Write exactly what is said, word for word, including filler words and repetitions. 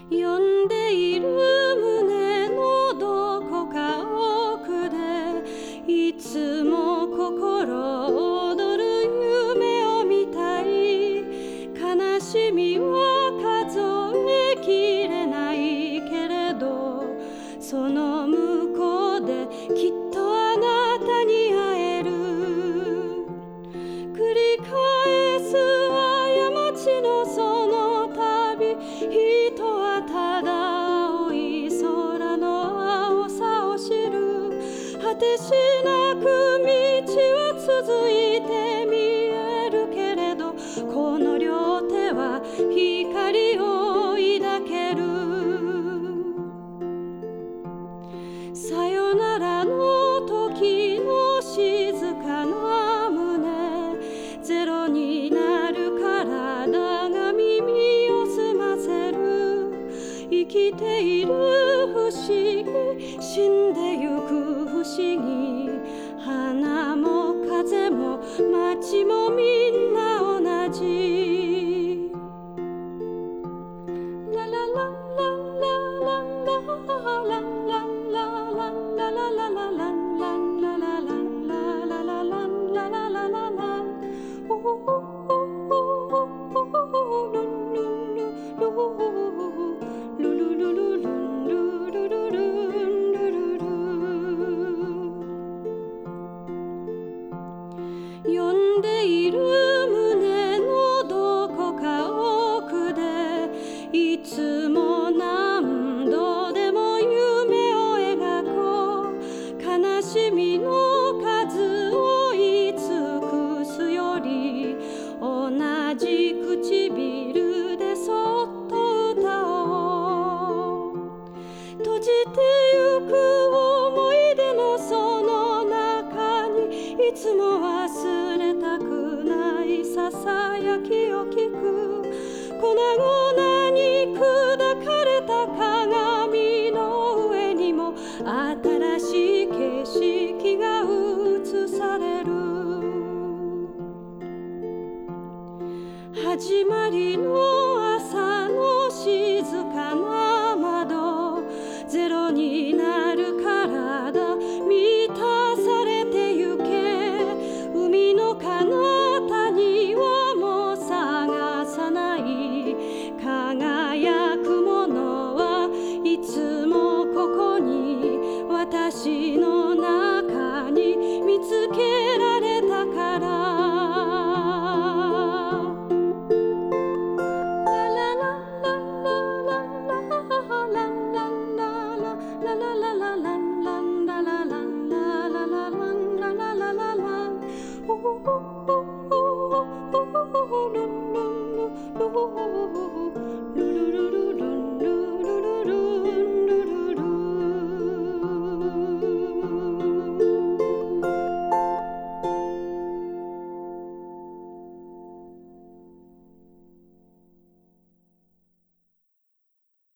呼んでいる胸のどこか奥でいつも心躍る夢を見たい。悲しみは数えきれないけれど、その向こうできっとあなたに会える。繰り返す過ちのその旅、人はただ青い空の青さを知る。果てしなく道は続いて見えるけれど、この両手は光を抱ける。さよならの時の静かな胸、ゼロになる体が耳を澄ませる。生きている不思議、死んでゆく不思議。花も風も街もみんな同じ。ララララララララララララ呼んでいる胸のどこか奥でいつも何度でも夢を描こう。悲しみの数を言い尽くすより、同じ唇でそっと歌おう。閉じてゆく思い出のその中に、いつも忘れたくないささやきを聞く。粉々に砕かれた鏡の上にも新しい景色が映される。始まりの朝の静かな窓、ゼロになる体満たされてゆけ。海の彼方にはもう探さない。輝くものはいつもここに、私の中に見つけられたから。Oh